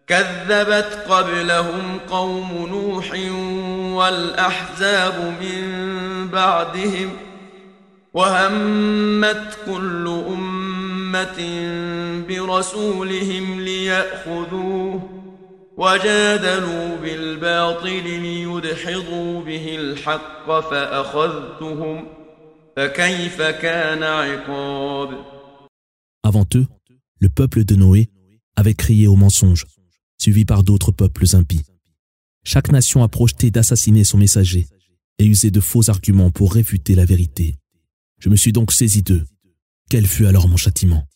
كذبت قبلهم قوم نوح والأحزاب من بعدهم وهمت كل أمة برسولهم ليأخذوه وجادلوا بالباطل ليدحضوا به الحق فأخذتهم فكيف كان عقاب. Avant eux, le peuple de Noé avait crié au mensonge, suivi par d'autres peuples impies. Chaque nation a projeté d'assassiner son messager et usé de faux arguments pour réfuter la vérité. Je me suis donc saisi d'eux. Quel fut alors mon châtiment?